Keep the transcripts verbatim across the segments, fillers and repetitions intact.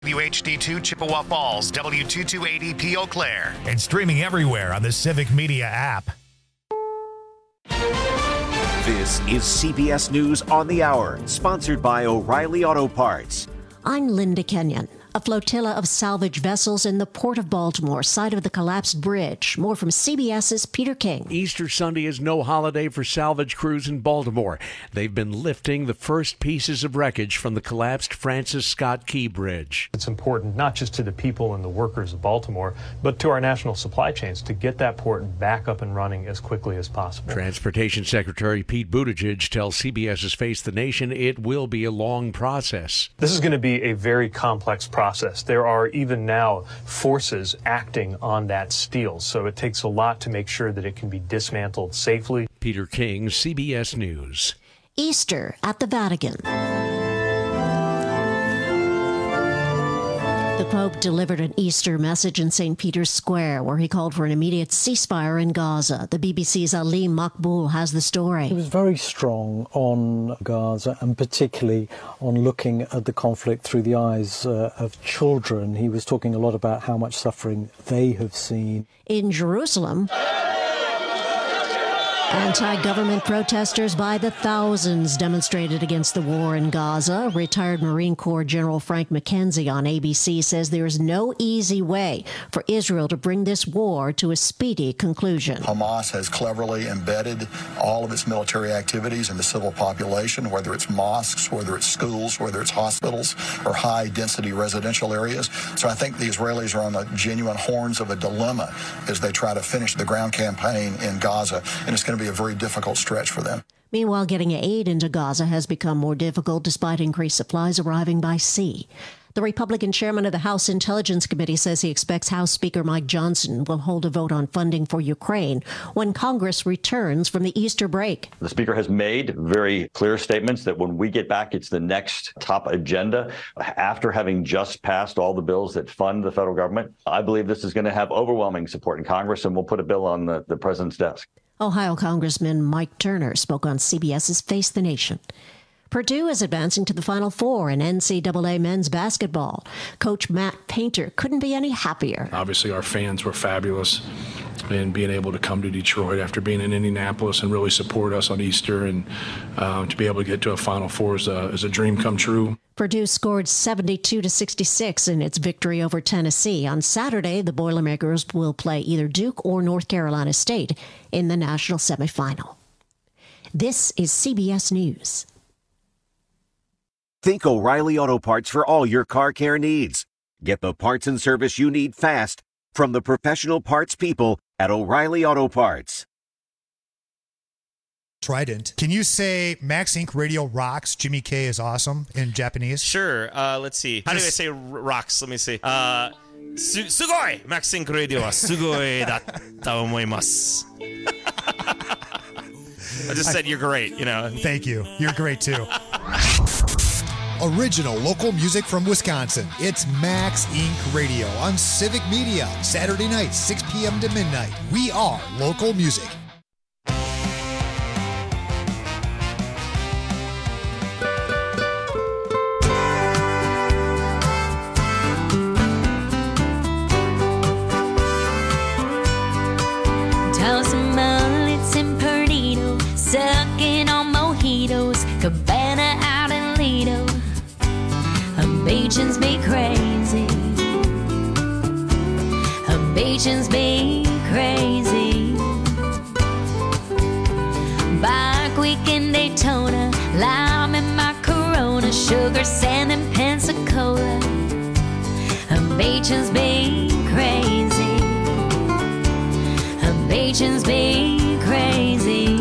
W H D two Chippewa Falls, W two two eight zero P Eau Claire. And streaming everywhere on the Civic Media app. This is C B S News on the Hour, sponsored by O'Reilly Auto Parts. I'm Linda Kenyon. A flotilla of salvage vessels in the Port of Baltimore, site of the collapsed bridge. More from CBS's Peter King. Easter Sunday is no holiday for salvage crews in Baltimore. They've been lifting the first pieces of wreckage from the collapsed Francis Scott Key Bridge. It's important not just to the people and the workers of Baltimore, but to our national supply chains to get that port back up and running as quickly as possible. Transportation Secretary Pete Buttigieg tells CBS's Face the Nation it will be a long process. This is going to be a very complex process. Process. There are even now forces acting on that steel, so it takes a lot to make sure that it can be dismantled safely. Peter King, C B S News. Easter at the Vatican. The Pope delivered an Easter message in Saint Peter's Square, where he called for an immediate ceasefire in Gaza. The B B C's Ali Makboul has the story. He was very strong on Gaza, and particularly on looking at the conflict through the eyes uh, of children. He was talking a lot about how much suffering they have seen. In Jerusalem, anti-government protesters by the thousands demonstrated against the war in Gaza. Retired Marine Corps General Frank McKenzie on A B C says there is no easy way for Israel to bring this war to a speedy conclusion. Hamas has cleverly embedded all of its military activities in the civil population, whether it's mosques, whether it's schools, whether it's hospitals, or high-density residential areas. So I think the Israelis are on the genuine horns of a dilemma as they try to finish the ground campaign in Gaza, and it's going to be a very difficult stretch for them. Meanwhile, getting aid into Gaza has become more difficult despite increased supplies arriving by sea. The Republican chairman of the House Intelligence Committee says he expects House Speaker Mike Johnson will hold a vote on funding for Ukraine when Congress returns from the Easter break. The Speaker has made very clear statements that when we get back, it's the next top agenda. After having just passed all the bills that fund the federal government, I believe this is going to have overwhelming support in Congress, and we'll put a bill on the, the president's desk. Ohio Congressman Mike Turner spoke on CBS's Face the Nation. Purdue is advancing to the Final Four in N C double A men's basketball. Coach Matt Painter couldn't be any happier. Obviously, our fans were fabulous, and being able to come to Detroit after being in Indianapolis and really support us on Easter, and uh, to be able to get to a Final Four is a, is a dream come true. Purdue scored seventy-two to sixty-six in its victory over Tennessee. On Saturday, the Boilermakers will play either Duke or North Carolina State in the national semifinal. This is C B S News. Think O'Reilly Auto Parts for all your car care needs. Get the parts and service you need fast from the professional parts people at O'Reilly Auto Parts. Trident. Can you say Max Incorporated Radio rocks, Jimmy K is awesome in Japanese? Sure. Uh, let's see. How Just... do I say r- rocks? Let me see. Uh, su- sugoi! Max Incorporated Radio wa sugoi datta omoimasu. I just said you're great, you know. Thank you. You're great, too. Original local music from Wisconsin. It's Max Incorporated Radio on Civic Media. Saturday night, six p.m. to midnight. We are local music. Tossing mullets in Perdido, sucking on mojitos, Cabana out in Lido. Habations be crazy. Habations be crazy. Bike week in Daytona, lime in my Corona, sugar sand in Pensacola. Habations be crazy. Habations be crazy.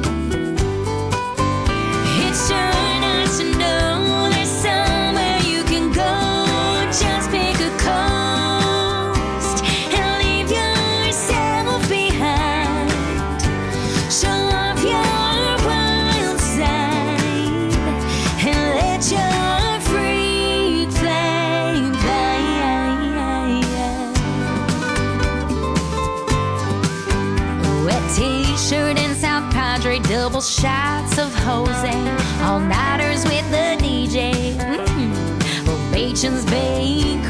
It's sure nice to know there's somewhere you can go. Just pick a coast and leave yourself behind. Show off your wild side and let your freak flame fly. Wet t-shirt and South Padre, double shots of Jose, all-nighters with the D J. Mm-hmm. Ovations be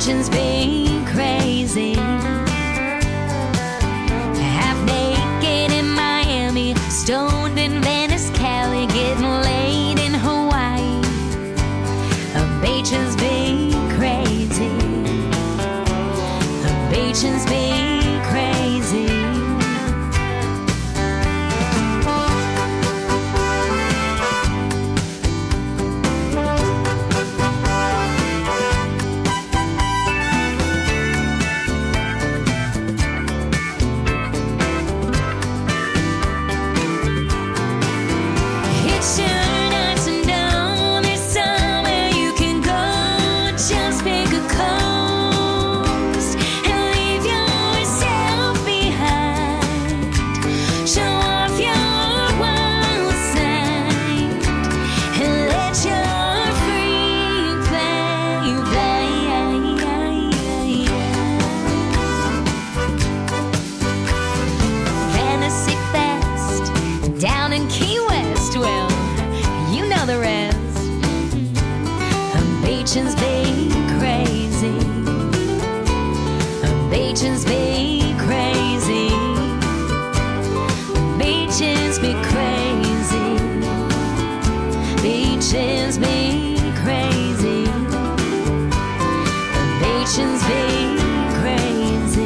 Beaching's been crazy. Half naked in Miami, stoned in Venice, Cali, getting laid in Hawaii. Beaching's been crazy. Beaching's been crazy. Beaching's been crazy. Beaching's been crazy. Beaching's been crazy. Beaching's been crazy. Beaching's been crazy.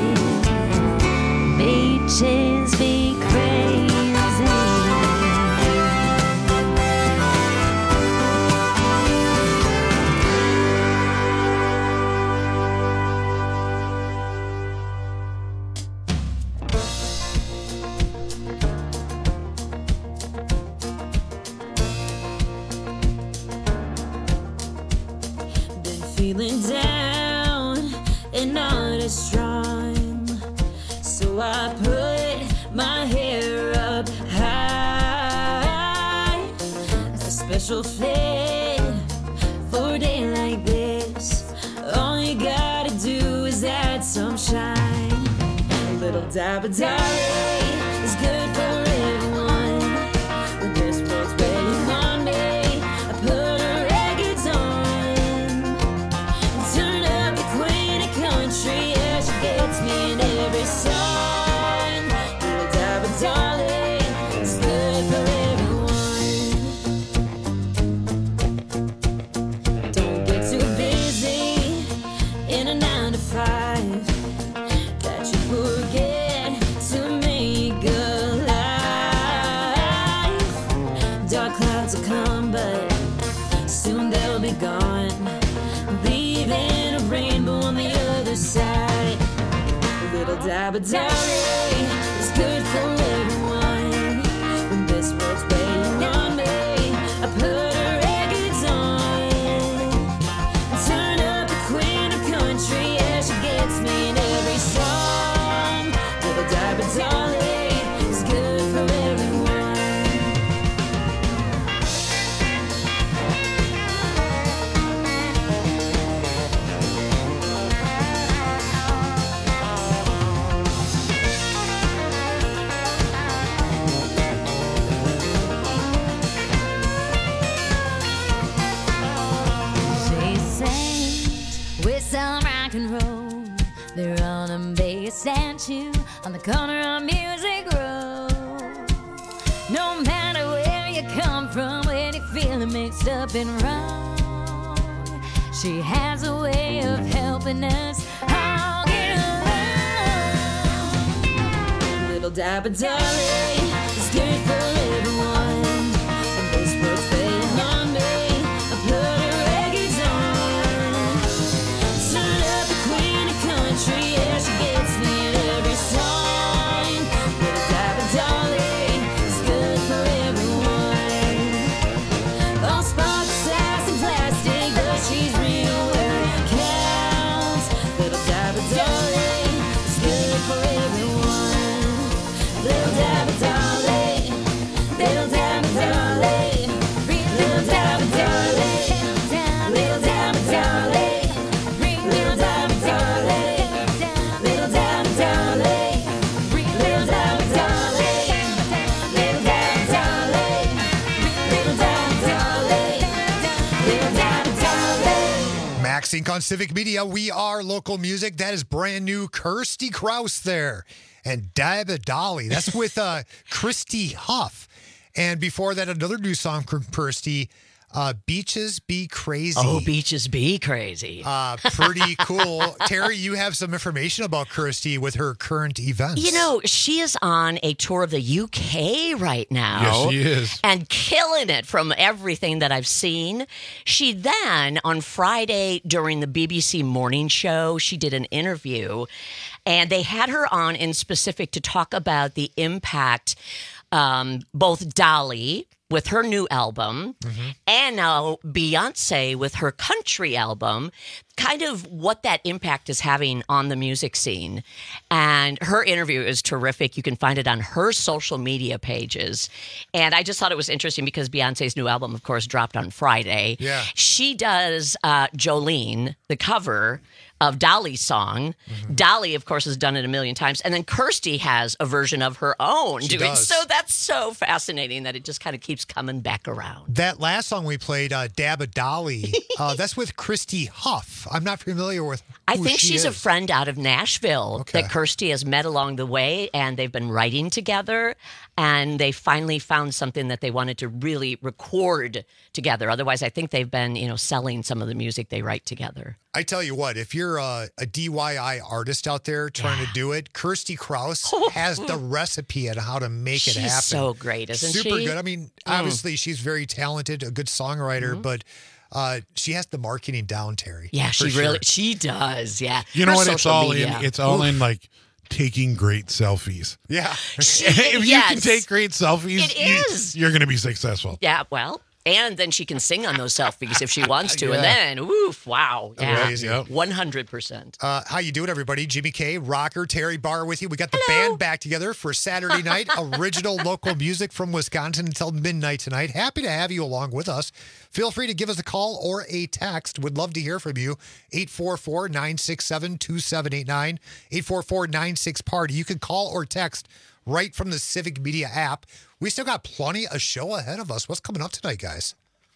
Beaching's been crazy. Feeling down and not as strong, so I put my hair up high. It's a special fit for a day like this. All you gotta do is add some shine. A little dab of Dolly is good for everyone. When this world's waiting on me, I put her records on. Country, yeah, she gets me in every song. Little dab of Dolly, it's good for everyone. Don't get too busy in a nine to five that you forget to make a life. Dark clouds will come, but soon they'll be gone, leaving a rainbow on the other side. A little dab of Dolly is good for everyone. When this world's waiting on me, I put her records on. Turn up the queen of country, yeah, she gets me in every song. Little dab of Dolly is good for everyone. Some rock and roll, they're on a big statue on the corner of Music Road. No matter where you come from, when you're feeling mixed up and wrong, she has a way of helping us all get along. Little dab of Dolly is good for everyone. And this world's waiting on me, I put her records on. Turn up the queen of country, yeah, she gets me in every song. Little dab of Dolly is good for everyone. All sparks, sass, and plastic, but she's real where it counts. Little dab of Dolly is good for everyone. Little dab of Dolly. Max Inc on Civic Media. We are local music. That is brand new Kirsty Krause there. And David Dolly. That's with uh, Christy Huff. And before that, another new song from Kirsty, uh, Beaches Be Crazy. Oh, Beaches Be Crazy. Uh, pretty cool. Terry, you have some information about Kirsty with her current events. You know, she is on a tour of the U K right now. Yes, she is. And killing it from everything that I've seen. She then, on Friday during the B B C morning show, she did an interview. And they had her on in specific to talk about the impact um, both Dolly with her new album mm-hmm. and now Beyonce with her country album, kind of what that impact is having on the music scene. And her interview is terrific. You can find it on her social media pages. And I just thought it was interesting because Beyonce's new album, of course, dropped on Friday. Yeah. She does uh, Jolene, the cover of Dolly's song. Mm-hmm. Dolly, of course, has done it a million times. And then Kirsty has a version of her own She doing. does. So that's so fascinating that it just kind of keeps coming back around. That last song we played, uh, Dabba Dolly, uh, that's with Christy Huff. I'm not familiar with who I think she she's is. a friend out of Nashville Okay. that Kirsty has met along the way, and they've been writing together, and they finally found something that they wanted to really record together. Otherwise, I think they've been, you know, selling some of the music they write together. I tell you what, if you're a, a D I Y artist out there trying to do it, Kirsty Krause has the recipe on how to make it She's happen. so great, isn't Super she? good. I mean, Mm. obviously she's very talented, a good songwriter, Mm-hmm. but uh, she has the marketing down, Terry. Yeah, for she sure. really, she does. Yeah. You know Her what? It's social all media. in. It's all Oof. in like taking great selfies. Yeah. if you yes. can take great selfies, It you, is. you're going to be successful. Yeah, well, and then she can sing on those selfies if she wants to. Yeah. And then, oof, wow. Yeah, Amazing. Yep. one hundred percent. Uh, how you doing, everybody? Jimmy K, Rocker, Terry Barr with you. We got the band back together for Saturday night. Original local music from Wisconsin until midnight tonight. Happy to have you along with us. Feel free to give us a call or a text. Would love to hear from you. eight four four, nine six seven, two seven eight nine. eight four four, nine six, party. You can call or text right from the Civic Media app. We still got plenty of show ahead of us. What's coming up tonight, guys?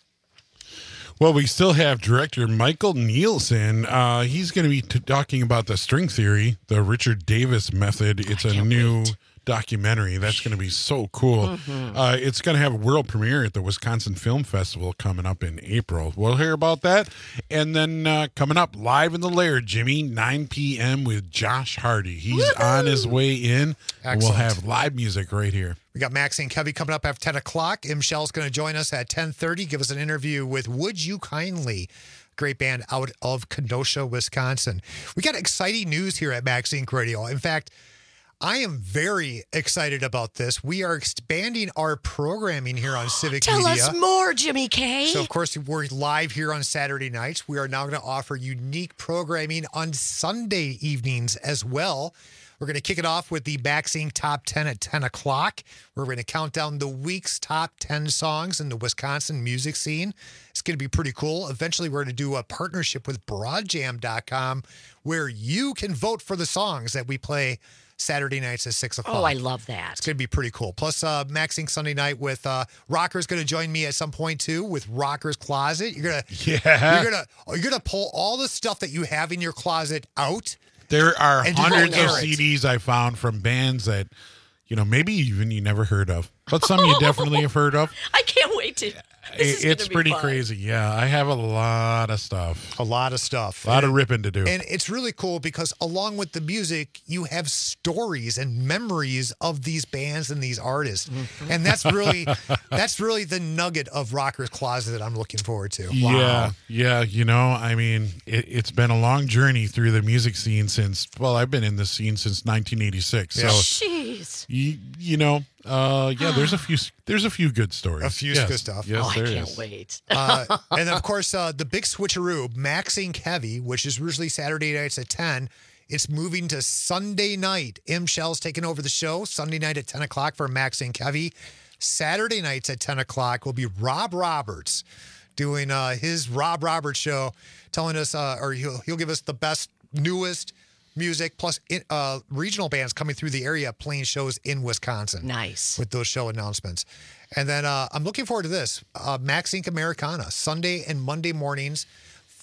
Well, we still have director Michael Nielsen. Uh, he's going to be t- talking about the string theory, the Richard Davis method. It's a new wait. documentary. That's going to be so cool. Mm-hmm. Uh, it's going to have a world premiere at the Wisconsin Film Festival coming up in April. We'll hear about that. And then uh, coming up, live in the Lair, Jimmy, nine p.m. with Josh Hardy. He's Woo-hoo! on his way in. Excellent. We'll have live music right here. We got Max and Kevy coming up after ten o'clock. M. Shell's going to join us at ten thirty, give us an interview with Would You Kindly, great band out of Kenosha, Wisconsin. We got exciting news here at Max Inc Radio. In fact, I am very excited about this. We are expanding our programming here on Civic Tell Media. us more, Jimmy K. So, of course, we're live here on Saturday nights. We are now going to offer unique programming on Sunday evenings as well. We're going to kick it off with the Max Inc Top ten at ten o'clock. We're going to count down the week's top ten songs in the Wisconsin music scene. It's going to be pretty cool. Eventually, we're going to do a partnership with broad jam dot com where you can vote for the songs that we play Saturday nights at six o'clock. Oh, I love that. It's going to be pretty cool. Plus, uh, Max Inc Sunday night with uh, Rocker's going to join me at some point, too, with Rocker's Closet. You're going to Yeah. you're gonna, you're gonna pull all the stuff that you have in your closet out. There are And just hundreds air of it. C Ds I found from bands that, you know, maybe even you never heard of, but some you definitely have heard of. I can't wait to. This is It's gonna be pretty fun. crazy. Yeah, I have a lot of stuff. A lot of stuff. A lot and, of ripping to do. And it's really cool because along with the music, you have stories and memories of these bands and these artists. Mm-hmm. And that's really that's really the nugget of Rocker's Closet that I'm looking forward to. Yeah, yeah. You know, I mean, it, it's been a long journey through the music scene since, well, I've been in this scene since nineteen eighty-six. Yeah. So, Jeez. you, you know, uh, yeah, there's a few, there's a few good stories. A few yes. good stuff. Yes, Oh, I there can't is. wait. uh, and of course, uh, the big switcheroo, Max Inc Heavy, which is usually Saturday nights at ten. It's moving to Sunday night. M. Shell's taking over the show. Sunday night at ten o'clock for Max Inc Heavy. Saturday nights at ten o'clock will be Rob Roberts doing uh, his Rob Roberts show, telling us, uh, or he'll, he'll give us the best, newest music, plus uh, regional bands coming through the area playing shows in Wisconsin. Nice. With those show announcements. And then uh, I'm looking forward to this. Uh, Max Inc Americana, Sunday and Monday mornings,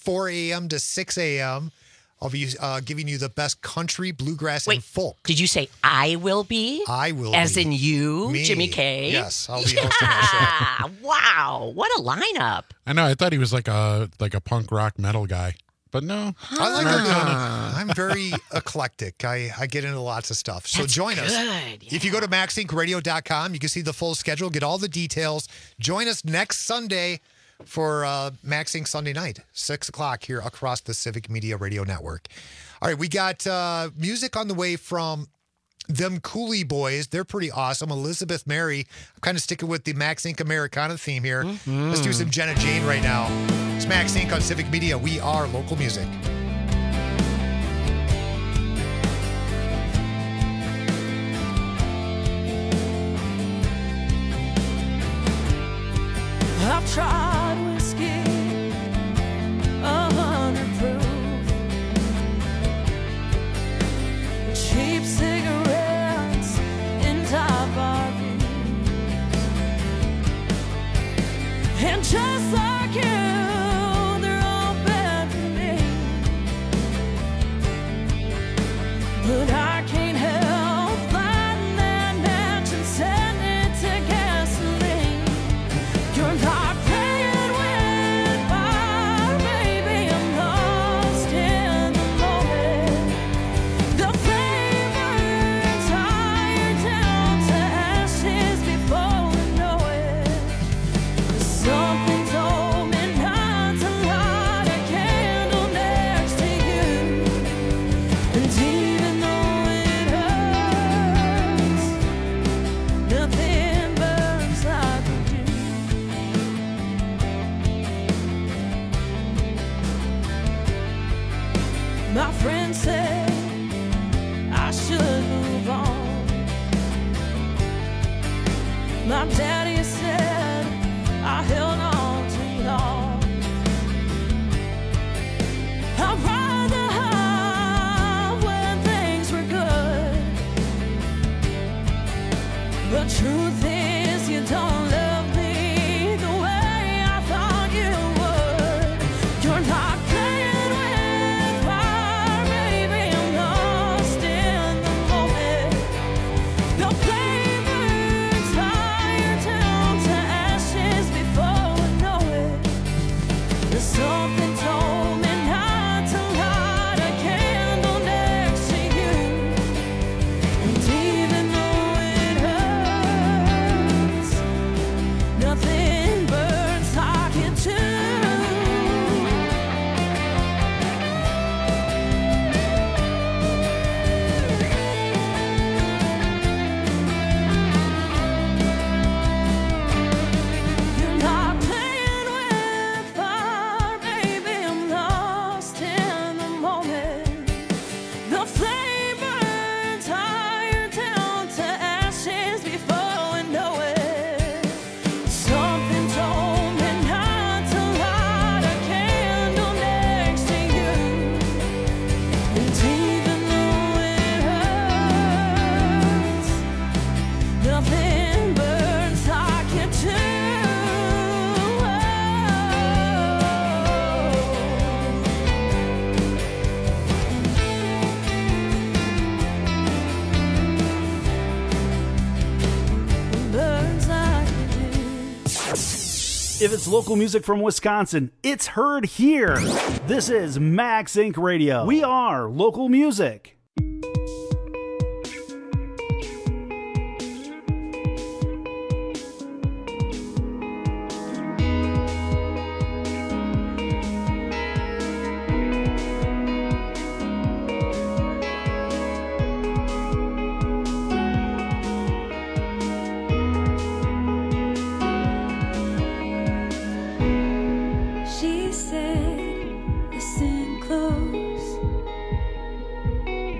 four a.m. to six a.m. I'll be uh, giving you the best country, bluegrass, Wait, and folk. Did you say I will be? I will As be. in you, Me. Jimmy K? Yes, I'll be hosting that show. Wow, what a lineup. I know. I thought he was like a like a punk rock metal guy, but no. I like Huh. it. I'm very eclectic. I, I get into lots of stuff. So That's join us. good, If you go to max inc radio dot com, you can see the full schedule, get all the details. Join us next Sunday for uh, Max Inc Sunday night, six o'clock here across the Civic Media Radio Network. All right, we got uh, music on the way from them Cooley Boys. They're pretty awesome. Elizabeth Mary. I'm kind of sticking with the Max Inc Americana theme here. Mm-hmm. Let's do some Jenna Jane right now. It's Max Inc on Civic Media. We are local music. I've tried whiskey, a hundred proof, cheap cigarettes in top R Vs, and just like you, they're all bad for me. But I can't help lighting that match and setting it to gasoline. You're not playing with fire, baby. I'm lost in the moment. The flame burns higher down to ashes before we know it. Something told me not to light a candle next to you. And even though it hurts, nothing burns like you do. My friend said I should move on. My daddy said I held on too long. I'd rather have when things were good. But truth is, you don't love me the way I thought you would. You're not playing with fire, baby. I'm lost in the moment. The flame burns higher down to ashes before we know it. There's something told me not to light a candle next to you. And even though it hurts, nothing burns like it too. You're not playing with fire, baby. I'm lost in the moment. The flame burns higher down to ashes before we know it. Something told me not to light a candle next to you. And even though it hurts, nothing burns like it too. Burns like it do. If it's local music from Wisconsin, it's heard here. This is Max Inc Radio. We are local music. She said, listen close.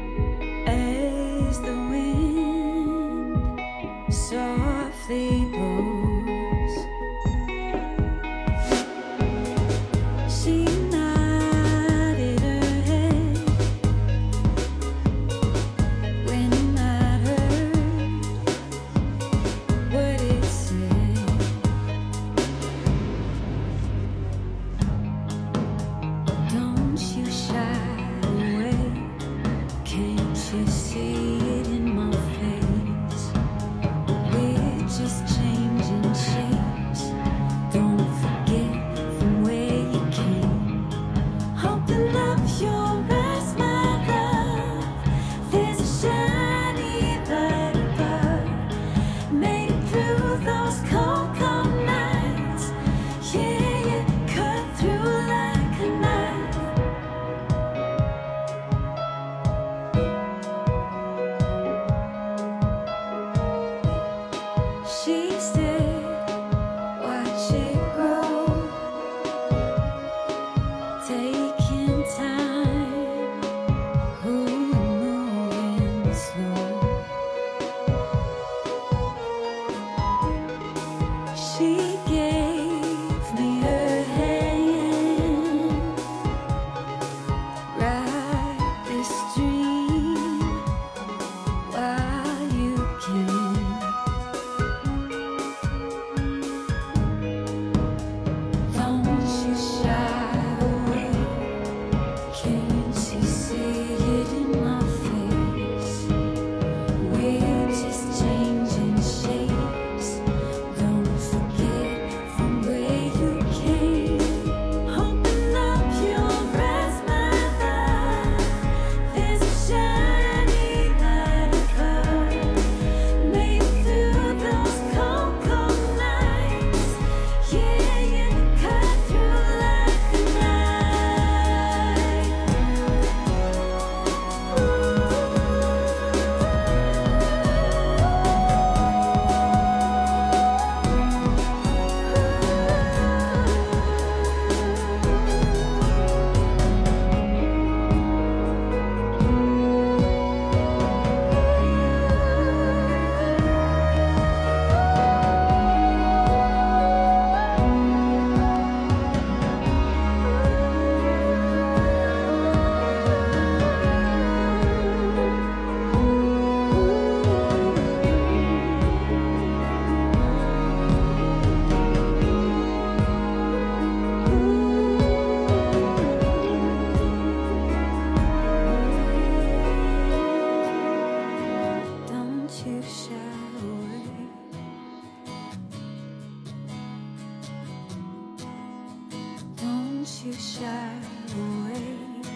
away.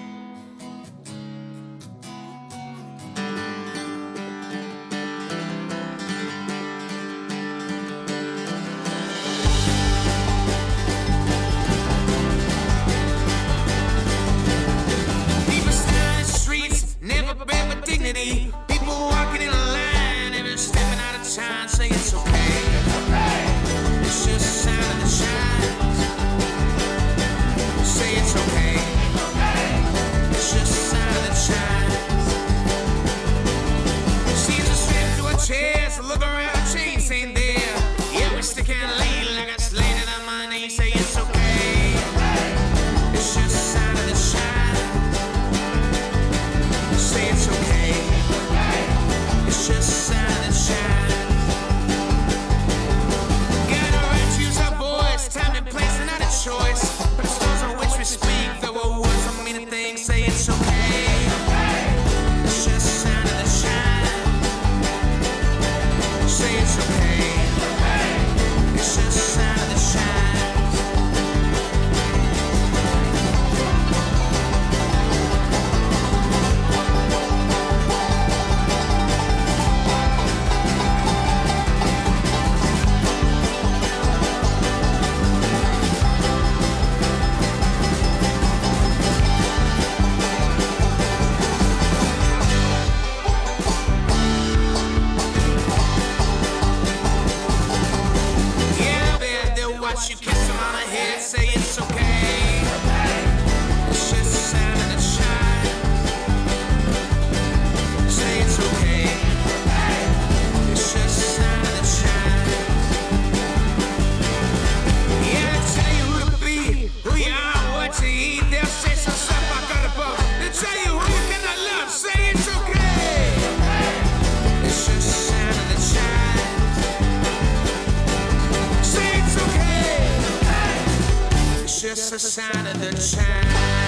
People stand in the streets, never been with dignity. People walking in a line, every stepping out of time, say it's okay. It's just a sign of the shines. Say it's okay. It's just a sign of the shines. Seems to slip to a chest, look around, chains ain't there. Yeah, we stick and lean like I slated on my knee. Say it's okay. It's just a sign of the shines. Say it's okay. It's just a sign of the shines. Gotta right to use our voice, time and place, and not a choice. But the stones on which we speak, though our words don't mean a thing. Say it's okay. It's just a sign of the shine. Say it's okay. It's just a sign of the shine. Yeah, I bet they'll watch you kiss them on the head. Say it's okay. It's just a sign of the shine. Say it's okay. It's just a sign of the shine. Yeah, they tell you who to be, who you are, what to eat. They'll say some stuff I got above. They'll tell you who you cannot love. Say it's okay. It's just a sign of the shine. Say it's okay. It's just a sign of the shine.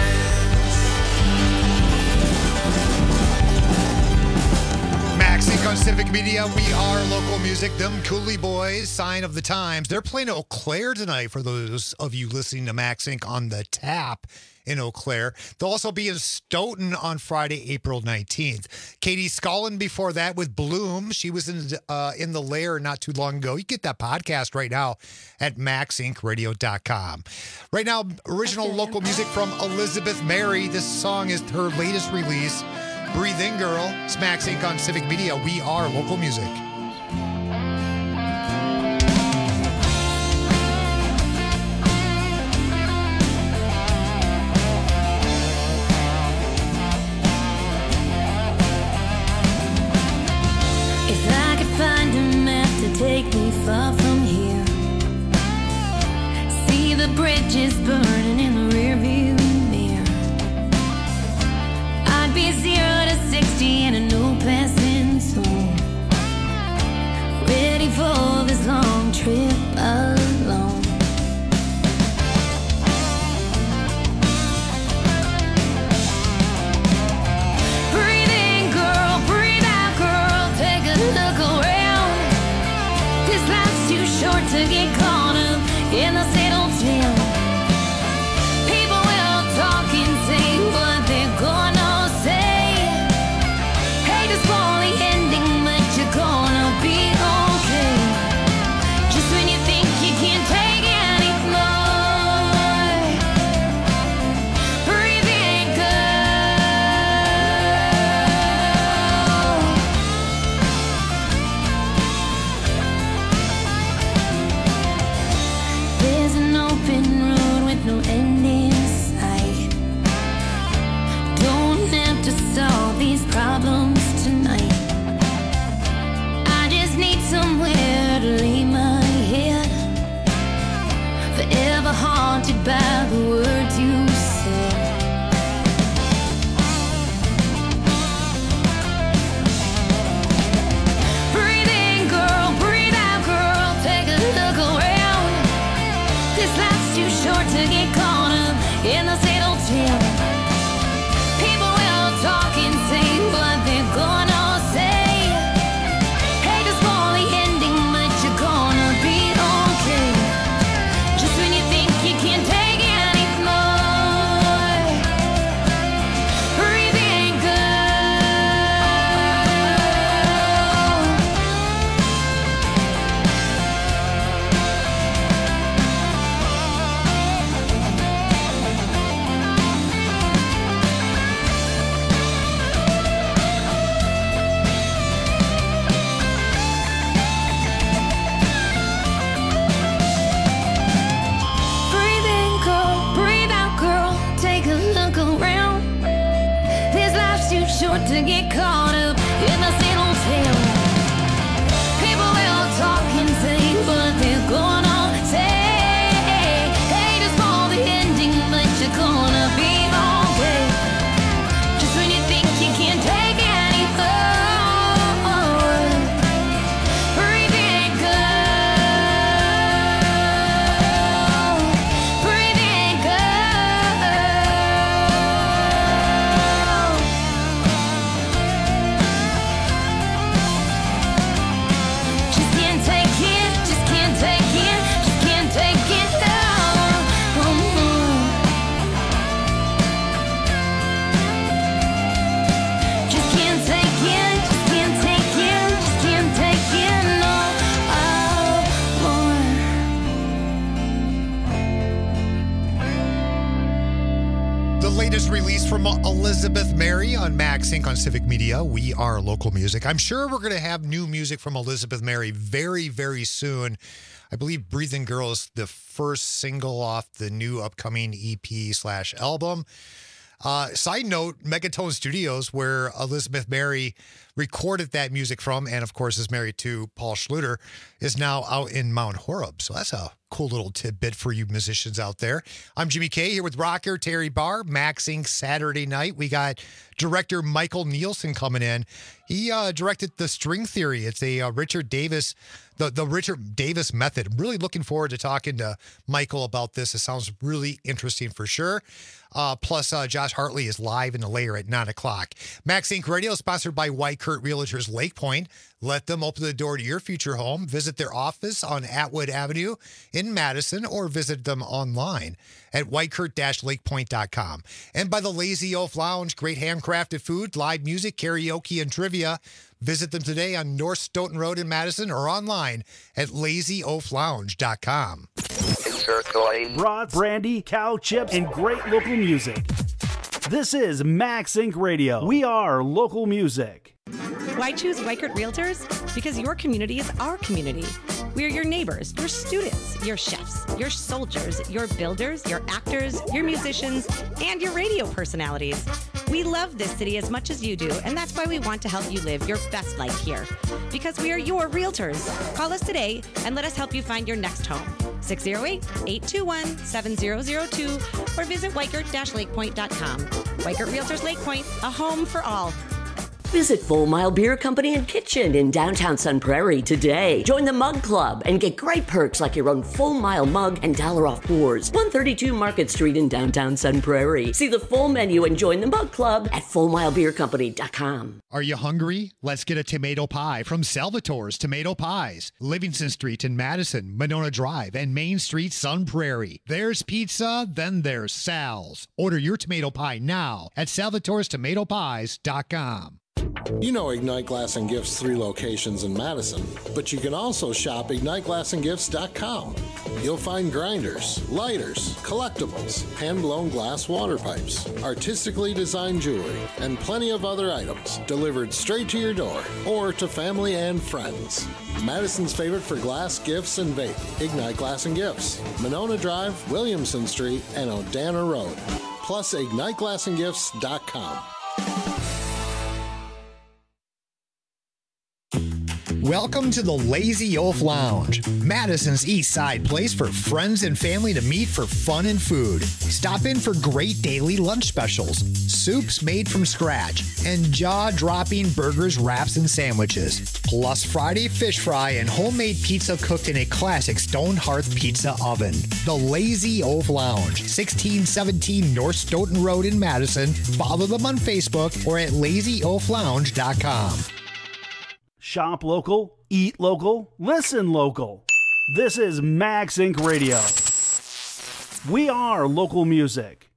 Max Inc on Civic Media. We are local music. Them Cooley Boys, Sign of the Times. They're playing Eau Claire tonight for those of you listening to Max Inc on the tap in Eau Claire. They'll also be in Stoughton on Friday, April nineteenth. Katie Scullin before that with Bloom. She was in, uh, in the Lair not too long ago. You get that podcast right now at max inc radio dot com. Right now, original local music from Elizabeth Mary. This song is her latest release. Breathe In Girl. It's Max Inc on Civic Media. We are local music. If I could find a map to take me far from here, see the bridges burning in the rearview mirror, I'd be zero to sixty in a no passing zone, ready for this long trip alone. Breathe in, girl, breathe out, girl, take a look around. This life's too to get caught up in the same old tale. People will talk and say what they're gonna say. They just for the ending, but you're gonna be okay. Just when you think you can't take any more, breathe in, go. Breathe in, go. Just can't take it, just can't take it, just can't take it down. Just can't take it, just can't take it, just can't take it no more. The latest release from Elizabeth Mary on Max Inc on Civic Media. We are local music. I'm sure we're going to have new music from Elizabeth Mary very, very soon. I believe Breathing Girl is the first single off the new upcoming E P slash album. Uh, side note, Megatone Studios, where Elizabeth Mary recorded that music from, and of course is married to Paul Schluter, is now out in Mount Horeb. So that's a cool little tidbit for you musicians out there. I'm Jimmy K here with rocker Terry Barr, Max Inc Saturday night. We got director Michael Nielsen coming in. He uh, directed The String Theory. It's a uh, Richard Davis, the, the Richard Davis method. I'm really looking forward to talking to Michael about this. It sounds really interesting for sure. Uh, plus, uh, Josh Hartley is live in the layer at nine o'clock. Max Inc Radio is sponsored by White Kurt Realtors Lake Point. Let them open the door to your future home. Visit their office on Atwood Avenue in Madison or visit them online at white kurt dash lake point dot com. And by the Lazy Oaf Lounge, great handcrafted food, live music, karaoke, and trivia. Visit them today on North Stoughton Road in Madison or online at lazy oaf lounge dot com. Brats, brandy, cow chips, and great local music. This is Max Inc Radio. We are local music. Why choose White Kurt Realtors? Because your community is our community. We are your neighbors, your students, your chefs, your soldiers, your builders, your actors, your musicians, and your radio personalities. We love this city as much as you do, and that's why we want to help you live your best life here. Because we are your realtors. Call us today and let us help you find your next home. six oh eight, eight two one, seven oh oh two or visit white kurt dash lake point dot com. White Kurt Realtors Lake Point, a home for all. Visit Full Mile Beer Company and Kitchen in downtown Sun Prairie today. Join the Mug Club and get great perks like your own Full Mile mug and dollar off pours. one thirty-two Market Street in downtown Sun Prairie. See the full menu and join the Mug Club at full mile beer company dot com. Are you hungry? Let's get a tomato pie from Salvatore's Tomato Pies. Livingston Street in Madison, Monona Drive, and Main Street, Sun Prairie. There's pizza, then there's Sal's. Order your tomato pie now at salvatores tomato pies dot com. You know Ignite Glass and Gifts' three locations in Madison, but you can also shop ignite glass and gifts dot com. You'll find grinders, lighters, collectibles, hand-blown glass water pipes, artistically designed jewelry, and plenty of other items delivered straight to your door or to family and friends. Madison's favorite for glass, gifts, and vape, Ignite Glass and Gifts, Monona Drive, Williamson Street, and Odana Road. Plus ignite glass and gifts dot com. Welcome to the Lazy Oaf Lounge, Madison's East Side place for friends and family to meet for fun and food. Stop in for great daily lunch specials, soups made from scratch, and jaw-dropping burgers, wraps, and sandwiches. Plus Friday fish fry and homemade pizza cooked in a classic stone hearth pizza oven. The Lazy Oaf Lounge, sixteen seventeen North Stoughton Road in Madison. Follow them on Facebook or at lazy oaf lounge dot com. Shop local, eat local, listen local. This is Max Inc Radio. We are local music.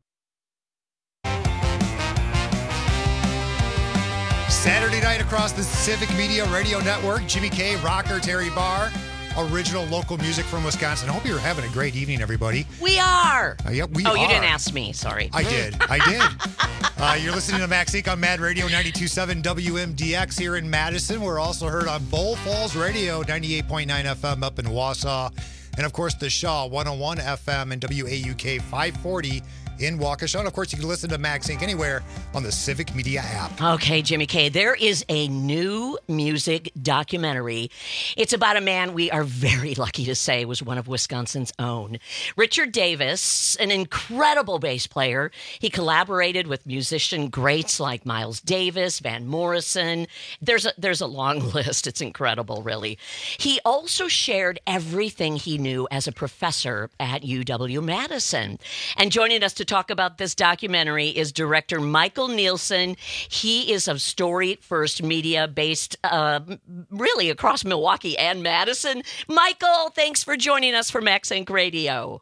Saturday night across the Civic Media Radio Network. Jimmy K, rocker Terry Barr, original local music from Wisconsin. I hope you're having a great evening, everybody. We are. Uh, yeah, we oh, are. you didn't ask me. Sorry. I did. I did. Uh, you're listening to Max Inc on Mad Radio ninety-two point seven W M D X here in Madison. We're also heard on Bull Falls Radio ninety-eight point nine F M up in Wausau. And, of course, the Shaw one oh one F M and W A U K five forty in Waukesha. And of course, you can listen to Max Inc anywhere on the Civic Media app. Okay, Jimmy K, there is a new music documentary. It's about a man we are very lucky to say was one of Wisconsin's own. Richard Davis, an incredible bass player. He collaborated with musician greats like Miles Davis, Van Morrison. There's a, there's a long list. It's incredible, really. He also shared everything he knew as a professor at U W-Madison. And joining us to talk about this documentary is director Michael Nielsen. He is of Story First Media, based uh, really across Milwaukee and Madison. Michael, thanks for joining us for Max Inc Radio.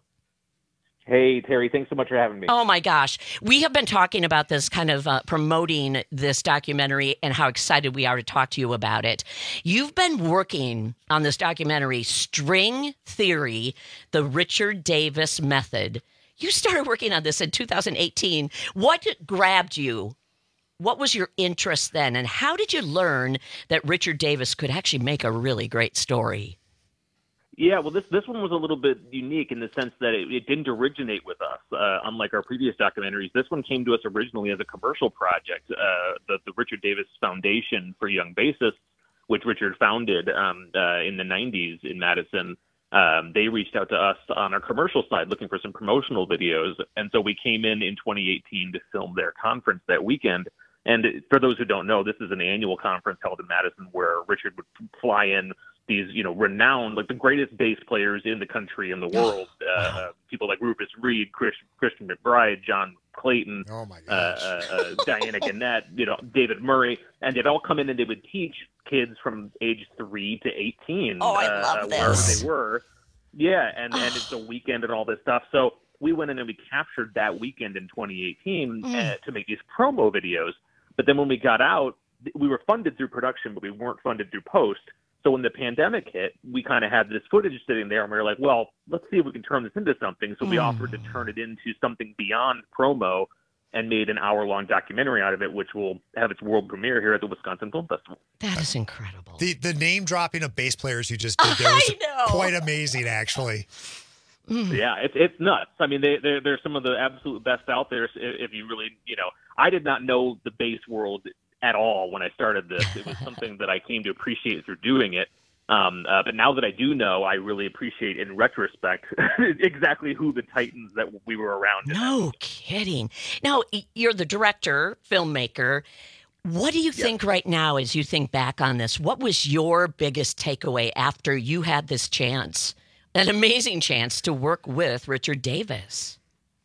Hey, Terry, thanks so much for having me. Oh, my gosh. We have been talking about this, kind of uh, promoting this documentary and how excited we are to talk to you about it. You've been working on this documentary, String Theory, the Richard Davis Method. You started working on this in two thousand eighteen. What grabbed you? What was your interest then? And how did you learn that Richard Davis could actually make a really great story? Yeah, well, this this one was a little bit unique in the sense that it, it didn't originate with us. Uh, unlike our previous documentaries, this one came to us originally as a commercial project. Uh, the, the Richard Davis Foundation for Young Bassists, which Richard founded um, uh, in the nineties in Madison, um, they reached out to us on our commercial side looking for some promotional videos. And so we came in in twenty eighteen to film their conference that weekend. And for those who don't know, this is an annual conference held in Madison where Richard would fly in these, you know, renowned, like the greatest bass players in the country and the world. Uh, uh, people like Rufus Reid, Chris, Christian McBride, John Clayton, oh my uh, uh, uh, Diana Gannett, you know, David Murray, and they'd all come in and they would teach kids from age three to eighteen. Oh, I uh, love wherever this. they were. Yeah, and, and it's a weekend and all this stuff. So we went in and we captured that weekend in twenty eighteen Mm. uh, to make these promo videos. But then when we got out, we were funded through production, but we weren't funded through post. So when the pandemic hit, we kind of had this footage sitting there, and we were like, well, let's see if we can turn this into something. So we Mm. offered to turn it into something beyond promo and made an hour-long documentary out of it, which will have its world premiere here at the Wisconsin Film Festival. That is incredible. The the name dropping of bass players you just did there was quite amazing, actually. Yeah, it's it's nuts. I mean, they they're, they're some of the absolute best out there. If, if you really, you know, I did not know the bass world at all when I started this. It was something that I came to appreciate through doing it. Um, uh, but now that I do know, I really appreciate in retrospect exactly who the titans that we were around. No kidding. Now, y- you're the director, filmmaker. What do you think right now as you think back on this? What was your biggest takeaway after you had this chance, an amazing chance to work with Richard Davis?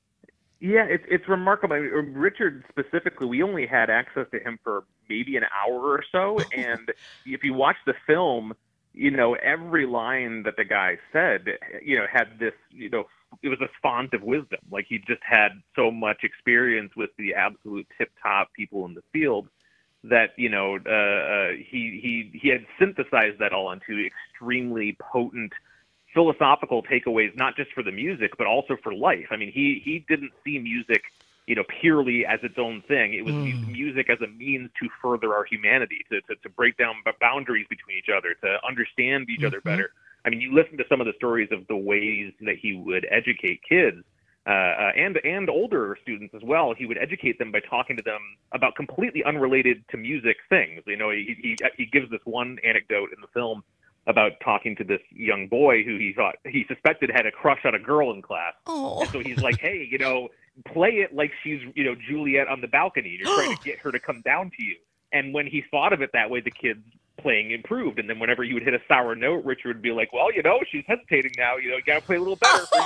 Yeah, it's it's remarkable. I mean, Richard specifically, we only had access to him for maybe an hour or so, and if you watch the film, you know, every line that the guy said, you know, had this, you know, it was a font of wisdom. Like he just had so much experience with the absolute tip-top people in the field that, you know, uh, uh, he he he had synthesized that all into extremely potent philosophical takeaways, not just for the music, but also for life. I mean, he he didn't see music, you know, purely as its own thing. It was Mm. music as a means to further our humanity, to, to, to break down b- boundaries between each other, to understand each other Mhm. better. I mean, you listen to some of the stories of the ways that he would educate kids, uh, uh, and and older students as well. He would educate them by talking to them about completely unrelated to music things. You know, he he, he gives this one anecdote in the film about talking to this young boy who he thought he suspected had a crush on a girl in class. Oh. And so he's like, hey, you know, play it like she's, you know, Juliet on the balcony. You're trying to get her to come down to you. And when he thought of it that way, the kid's playing improved. And then whenever he would hit a sour note, Richard would be like, well, you know, she's hesitating now. You know, you got to play a little better. For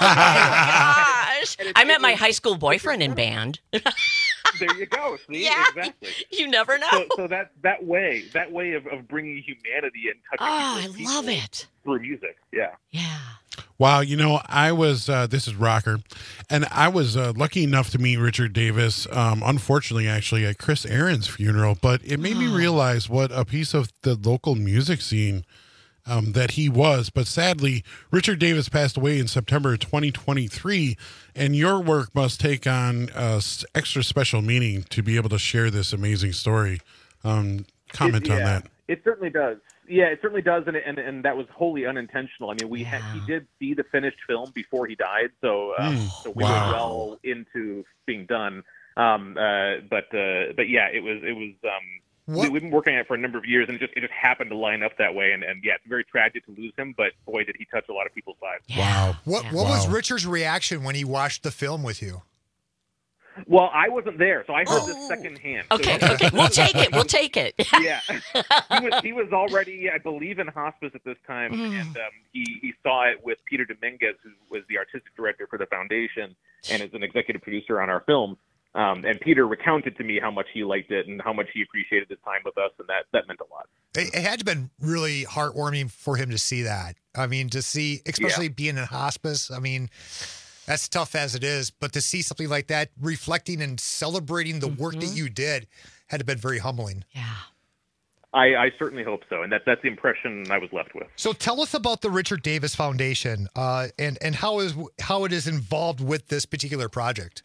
Gosh, I met my high school boyfriend in band. There you go. See? Yeah, Exactly. You never know. So, so that that way, that way of, of bringing humanity and touching Oh, I people's love people it. through music. Yeah. Yeah. Wow, you know, I was, uh, this is Rocker, and I was uh, lucky enough to meet Richard Davis, um, unfortunately, actually, at Chris Aaron's funeral, but it made me realize what a piece of the local music scene um, that he was. But sadly, Richard Davis passed away in September twenty twenty-three, and your work must take on uh, extra special meaning to be able to share this amazing story. Um, comment It- on yeah. that. It certainly does. Yeah, it certainly does, and and, and that was wholly unintentional. I mean, we Yeah. had, he did see the finished film before he died, so um, Mm, so we wow. were well into being done. Um, uh, but uh, but yeah, it was it was. Um, we, What- we've been working on it for a number of years, and it just it just happened to line up that way. And, and yeah, it's very tragic to lose him, but boy, did he touch a lot of people's lives. Wow. What Yeah. what was Wow. Richard's reaction when he watched the film with you? Well, I wasn't there, so I heard Oh. this secondhand. So- Okay, okay, we'll take it. We'll take it. yeah, he was he was already, I believe, in hospice at this time, Mm. and um, he he saw it with Peter Dominguez, who was the artistic director for the foundation and is an executive producer on our film. Um, and Peter recounted to me how much he liked it and how much he appreciated his time with us, and that that meant a lot. It, it had to have been really heartwarming for him to see that. I mean, to see, especially being in hospice. I mean, that's tough as it is, but to see something like that, reflecting and celebrating the work that you did, had to have been very humbling. Yeah. I, I certainly hope so, and that that's the impression I was left with. So tell us about the Richard Davis Foundation uh, and and how is how it is involved with this particular project.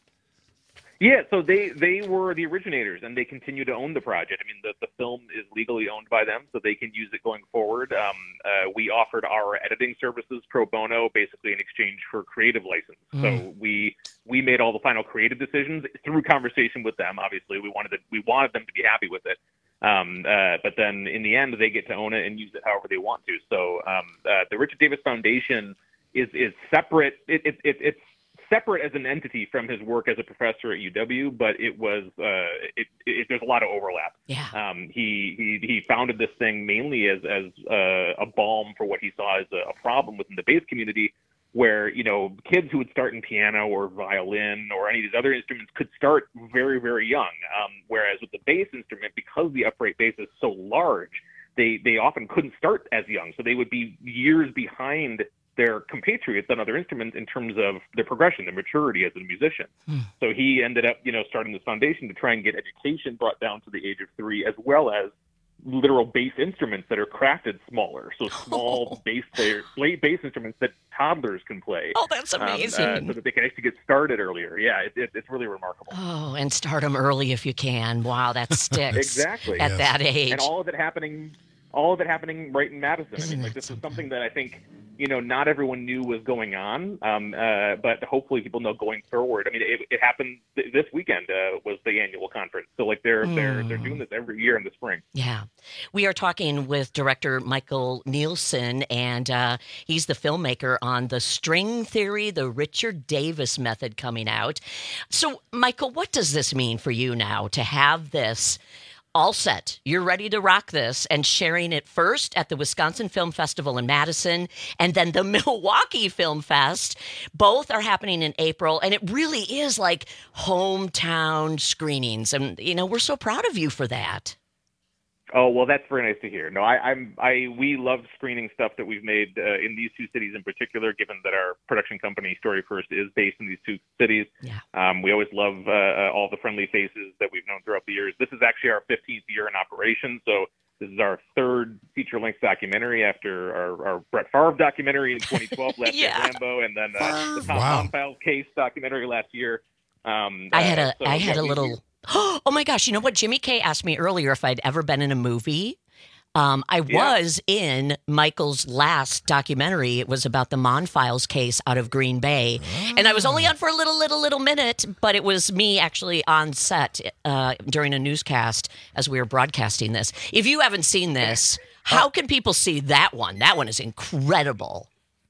Yeah, so they, they were the originators, and they continue to own the project. I mean, the, the film is legally owned by them, so they can use it going forward. Um, uh, we offered our editing services pro bono, basically in exchange for creative license. Mm. So we we made all the final creative decisions through conversation with them. Obviously, we wanted to, we wanted them to be happy with it. Um, uh, but then in the end, they get to own it and use it however they want to. So um, uh, the Richard Davis Foundation is is separate. It, it, it, it's separate as an entity from his work as a professor at U W, but it was uh, it, it, there's a lot of overlap. Yeah. Um, he he he founded this thing mainly as as uh, a balm for what he saw as a, a problem within the bass community, where you know kids who would start in piano or violin or any of these other instruments could start very very young. Um, whereas with the bass instrument, because the upright bass is so large, they they often couldn't start as young, so they would be years behind their compatriots on other instruments in terms of their progression, their maturity as a musician. Hmm. So he ended up, you know, starting this foundation to try and get education brought down to the age of three, as well as literal bass instruments that are crafted smaller. So small bass player, late bass instruments that toddlers can play. Oh, that's amazing. Um, uh, so that they can actually get started earlier. Yeah, it, it, it's really remarkable. Oh, and start them early if you can. Wow, that sticks. Exactly. At that age. And all of it happening, all of it happening right in Madison. I mean, like this is something that I think, you know, not everyone knew was going on, um, uh, but hopefully people know going forward. I mean, it, it happened th- this weekend uh, was the annual conference. So like they're they're they're doing this every year in the spring. Yeah. We are talking with director Michael Nielsen, and uh, he's the filmmaker on The String Theory, the Richard Davis Method coming out. So, Michael, what does this mean for you now to have this all set? You're ready to rock this, and sharing it first at the Wisconsin Film Festival in Madison and then the Milwaukee Film Fest. Both are happening in April, and it really is like hometown screenings. And, you know, we're so proud of you for that. Oh, well, that's very nice to hear. No, I, I'm, I, we love screening stuff that we've made uh, in these two cities in particular, given that our production company, Story First, is based in these two cities. Yeah. Um, we always love uh, uh, all the friendly faces that we've known throughout the years. This is actually our fifteenth year in operation, so this is our third feature-length documentary after our, our Brett Favre documentary in twenty twelve, Last Day Yeah. Rambo, and then uh, the Tom Wow. Files case documentary last year. Um, I had uh, a, so, I had yeah, a we- little. Oh my gosh! You know what? Jimmy Kay asked me earlier if I'd ever been in a movie. Um, I Yeah. was in Michael's last documentary. It was about the Mon Files case out of Green Bay, and I was only on for a little, little, little minute. But it was me actually on set uh, during a newscast as we were broadcasting this. If you haven't seen this, how can people see that one? That one is incredible.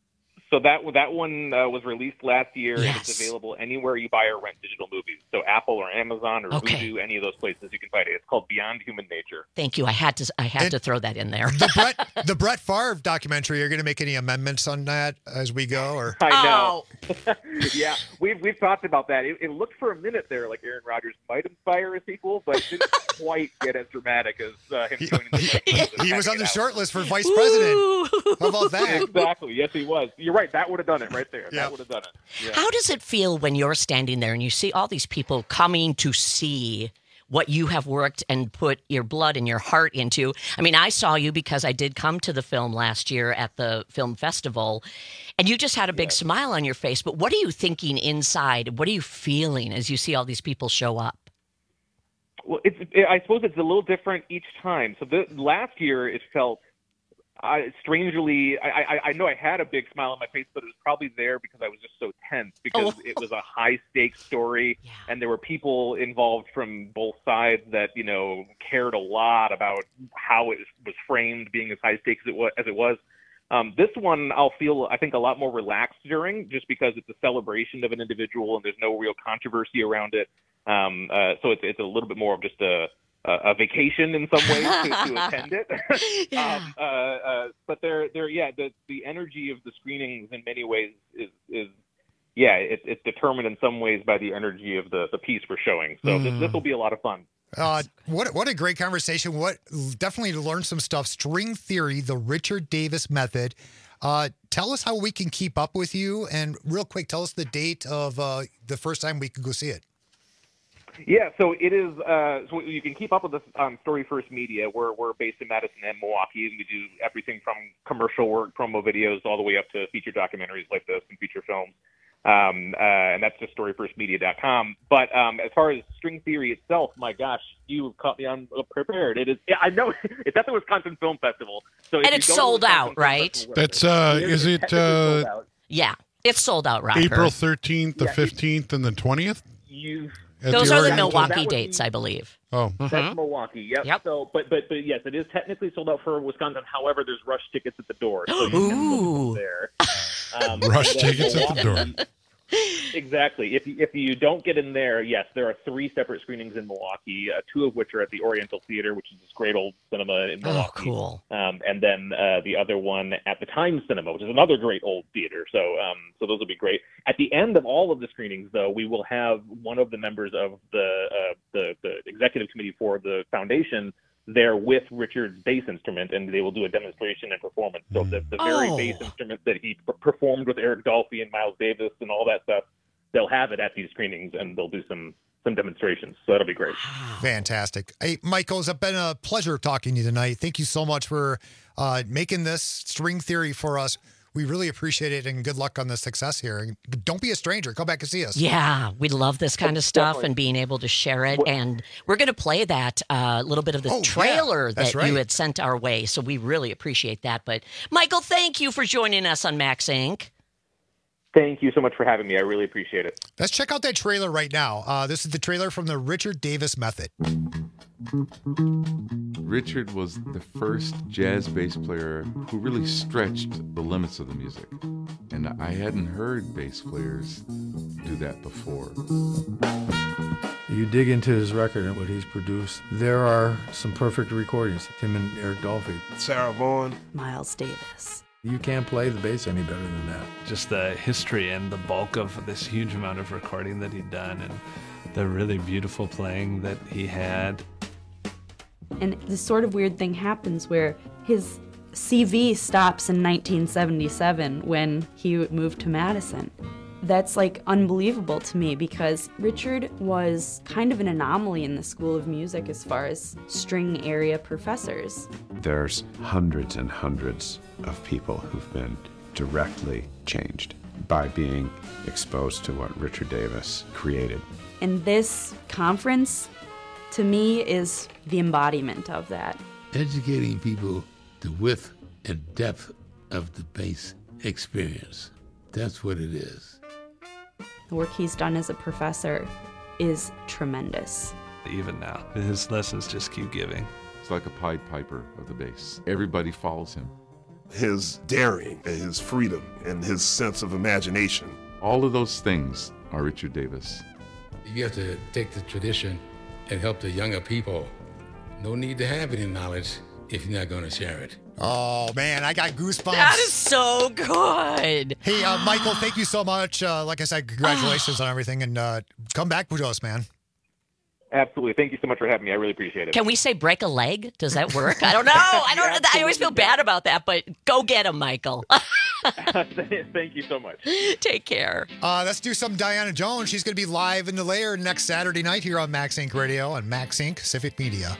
So that that one uh, was released last year, and Yes. it's available anywhere you buy or rent digital movies. So Apple or Amazon or Okay. Vudu, any of those places you can find it. It's called Beyond Human Nature. Thank you. I had to. I had And- to throw that in there. The Brett the Brett Favre documentary. Are you going to make any amendments on that as we go? Or I know. yeah, we've we've talked about that. It, it looked for a minute there like Aaron Rodgers might inspire a sequel, but it didn't quite get as dramatic as uh, him joining the he was on the short list for vice president. How about that? Exactly. Yes, he was. You're right. That would have done it right there. Yeah. That would have done it. Yeah. How does it feel when you're standing there and you see all these people coming to see what you have worked and put your blood and your heart into? I mean, I saw you because I did come to the film last year at the film festival, and you just had a big smile on your face. But what are you thinking inside? What are you feeling as you see all these people show up? Well, it's it, I suppose it's a little different each time. So the, last year it felt uh, strangely. I, I I know I had a big smile on my face, but it was probably there because I was just so tense because Oh. it was a high stakes story, and there were people involved from both sides that you know cared a lot about how it was framed, being as high stakes as it was. As it was. Um, this one I'll feel, I think, a lot more relaxed during, just because it's a celebration of an individual and there's no real controversy around it. Um, uh, so it's it's a little bit more of just a a, a vacation in some ways to, to attend it. um, uh, uh, but they're they're yeah the the energy of the screenings in many ways is is yeah it, it's determined in some ways by the energy of the the piece we're showing. So Mm. this this will be a lot of fun. Uh, what what a great conversation. What definitely to learn some stuff. String theory, the Richard Davis method. Uh, tell us how we can keep up with you, and real quick, tell us the date of uh, the first time we can go see it. Yeah, so it is. Uh, so you can keep up with us on Story First Media. We're we're based in Madison and Milwaukee, and we do everything from commercial work, promo videos, all the way up to feature documentaries like this and feature films. Um, uh, and that's just story first media dot com. But um, as far as string theory itself, my gosh, you caught me unprepared. It is. Yeah, I know it's at the Wisconsin Film Festival. So if And you it's go to sold Wisconsin out, Film right? Festival, That's uh, it is it technically sold uh, out. Yeah, it's sold out, Rocker. April thirteenth, the Yeah, it- fifteenth, and the twentieth? You. Those are the Oriental? Milwaukee That would dates, be- I believe. Oh, That's Milwaukee. Yep. Yep. So, but but but yes, it is technically sold out for Wisconsin. However, there's rush tickets at the door. So you can Ooh. go there. Um, rush and then tickets at the door. Milwaukee- Exactly. If you, if you don't get in there, yes, there are three separate screenings in Milwaukee, uh, two of which are at the Oriental Theater, which is this great old cinema in Oh, Milwaukee. cool. Um, and then uh, the other one at the Times Cinema, which is another great old theater. So, um, so those will be great. At the end of all of the screenings, though, we will have one of the members of the uh, the, the executive committee for the foundation there with Richard's bass instrument, and they will do a demonstration and performance. So the, the very Oh. bass instrument that he p- performed with Eric Dolphy and Miles Davis and all that stuff, they'll have it at these screenings, and they'll do some some demonstrations. So that'll be great. Fantastic. Hey, Michael, it's been a pleasure talking to you tonight. Thank you so much for uh, making this string theory for us. We really appreciate it, and good luck on the success here. And don't be a stranger. Come back and see us. Yeah, we love this kind of stuff Definitely. and being able to share it. And we're going to play that uh, little bit of the Oh, yeah, trailer that's that right. you had sent our way. So we really appreciate that. But Michael, thank you for joining us on Max Incorporated. Thank you so much for having me. I really appreciate it. Let's check out that trailer right now. Uh, this is the trailer from the Richard Davis Method. Richard was the first jazz bass player who really stretched the limits of the music. And I hadn't heard bass players do that before. You dig into his record and what he's produced, there are some perfect recordings. Him and Eric Dolphy. Sarah Vaughan. Miles Davis. You can't play the bass any better than that. Just the history and the bulk of this huge amount of recording that he'd done and the really beautiful playing that he had. And this sort of weird thing happens where his C V stops in nineteen seventy-seven when he moved to Madison. That's like unbelievable to me because Richard was kind of an anomaly in the School of Music as far as string area professors. There's hundreds and hundreds of people who've been directly changed by being exposed to what Richard Davis created. And this conference, to me, is the embodiment of that. Educating people the width and depth of the bass experience. That's what it is. The work he's done as a professor is tremendous. Even now, his lessons just keep giving. It's like a Pied Piper of the bass. Everybody follows him. His daring and his freedom and his sense of imagination. All of those things are Richard Davis. You have to take the tradition and help the younger people. No need to have any knowledge if you're not going to share it. Oh, man, I got goosebumps. That is so good. Hey, uh, Michael, thank you so much. Uh, like I said, congratulations on everything, and uh, come back with us, man. Absolutely. Thank you so much for having me. I really appreciate it. Can we say break a leg? Does that work? I don't know. I don't. Yeah, I always feel bad about that, but go get him, Michael. Thank you so much. Take care. Uh, let's do some Diana Jones. She's going to be live in the lair next Saturday night here on Max Inc Radio and Max Inc Civic Media.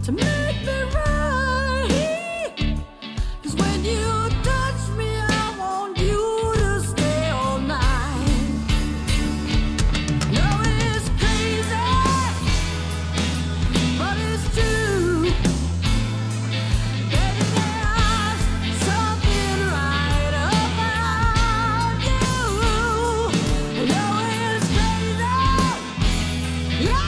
to make me right. 'Cause when you touch me, I want you to stay all night. No, it's crazy, but it's true. Baby, there's something right about you. No, it's crazy, yeah.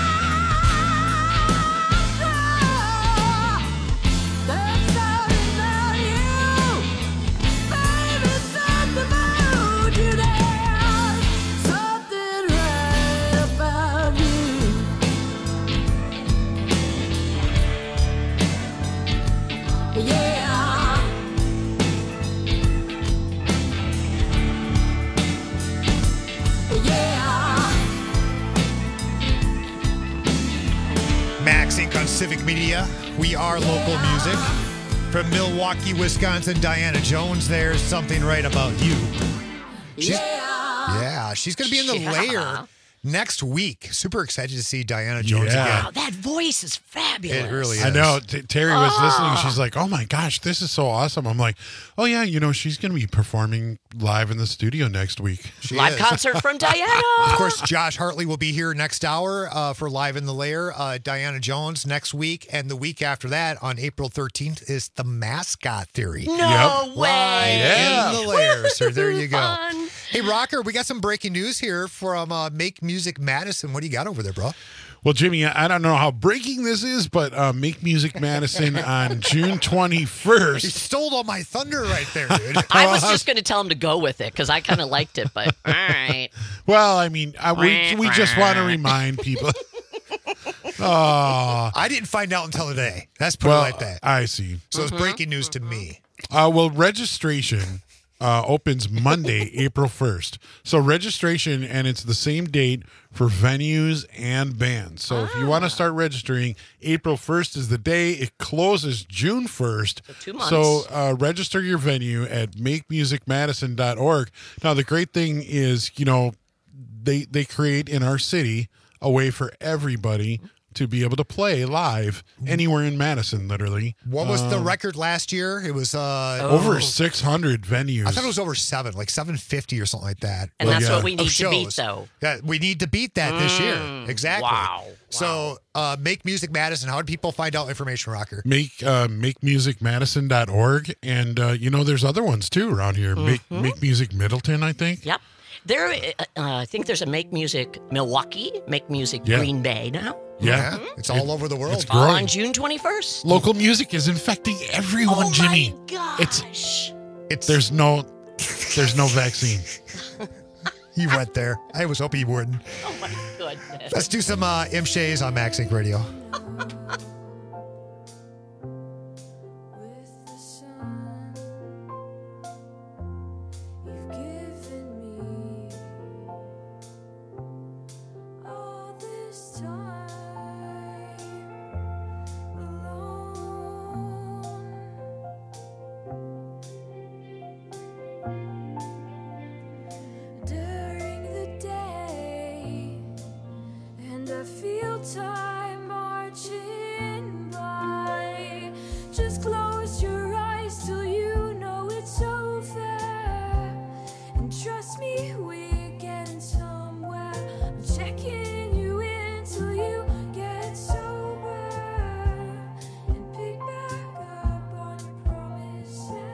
Max Inc on Civic Media. We are local music. From Milwaukee, Wisconsin, Diana Jones. There's something right about you. She's, yeah. Yeah, she's going to be in the Yeah. layer next week. Super excited to see Diana Jones Yeah. again. Wow, that voice is fabulous. It really is. I know. T- Terry was Ah. listening. She's like, "Oh my gosh, this is so awesome!" I'm like, "Oh yeah, you know, she's going to be performing live in the studio next week." She Live is. concert from Diana. Of course, Josh Hartley will be here next hour uh, for Live in the Lair. Uh, Diana Jones next week. And the week after that, on April thirteenth, is the Mascot Theory. No Yep. way. Yeah. In the Lair. So there you go. Fun. Hey, Rocker, we got some breaking news here from uh, Make Music Madison. What do you got over there, bro? Well, Jimmy, I don't know how breaking this is, but uh, Make Music Madison on June He twenty-first. stole all my thunder right there, dude. I was just going to tell him to go with it because I kind of liked it, but all right. Well, I mean, I, we we just want to remind people. Oh, I didn't find out until today. Let's put well, it like that. I see. So it's breaking news to me. Uh, well, registration uh, opens Monday, April first. So registration, and it's the same date for venues and bands. So if you want to start registering, April first is the day. It closes June first. So two months. So uh, register your venue at make music madison dot org. Now, the great thing is, you know, they they create in our city a way for everybody to be able to play live anywhere in Madison, literally. What was the Um, record last year? It was uh, Over six hundred venues. I thought it was over seven, like seven fifty or something like that. And Well, that's yeah. what we Of need to beat, shows. though. Yeah, we need to beat that this year. Exactly. Wow. So, uh, Make Music Madison. How do people find out information, Rocker? Make uh, make music madison dot org, and uh, you know there's other ones too around here. Make Make Music Middleton, I think. Yep. There, uh, I think there's a Make Music Milwaukee, Make Music Yeah. Green Bay now. Yeah, It's all over the world. It's All growing. on June twenty-first. Local music is infecting everyone, Oh Jimmy. my gosh. It's It's there's no there's no vaccine. You went there. I was hoping you wouldn't. Oh my goodness. Let's do some uh, M Shays on Max Inc Radio. With the sun you've given me all this time alone during the day, and I feel time marching by. Just close your eyes till you know it's over, and trust me, we're getting somewhere. I'm checking you in till you get sober, and pick back up on your promises.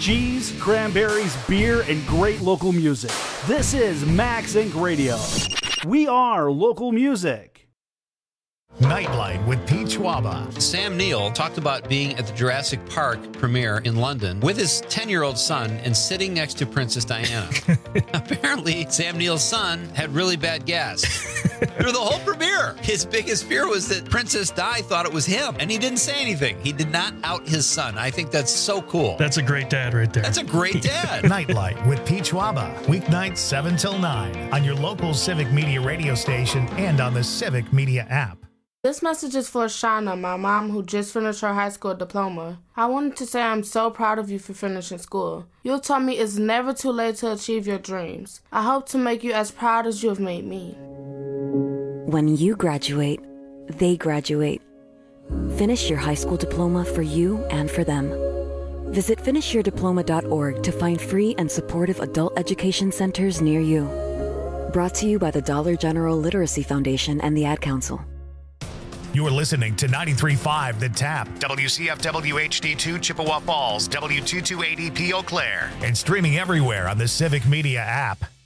cheese, cranberries, beer, and great local music. This is Max Incorporated. Radio. We are local music. Nightlight with Pete Schwaba. Sam Neill talked about being at the Jurassic Park premiere in London with his ten-year-old son and sitting next to Princess Diana. Apparently, Sam Neill's son had really bad gas. Through the whole premiere, his biggest fear was that Princess Di thought it was him, and he didn't say anything. He did not out his son. I think that's so cool. That's a great dad right there. That's a great dad. Nightlight with Pete Schwaba. Weeknights seven till nine on your local Civic Media radio station and on the Civic Media app. This message is for Shauna, my mom, who just finished her high school diploma. I wanted to say I'm so proud of you for finishing school. You told me it's never too late to achieve your dreams. I hope to make you as proud as you have made me. When you graduate, they graduate. Finish your high school diploma for you and for them. Visit finish your diploma dot org to find free and supportive adult education centers near you. Brought to you by the Dollar General Literacy Foundation and the Ad Council. You're listening to ninety-three point five The Tap, W C F W H D two Chippewa Falls, W two two eight E P Eau Claire, and streaming everywhere on the Civic Media app.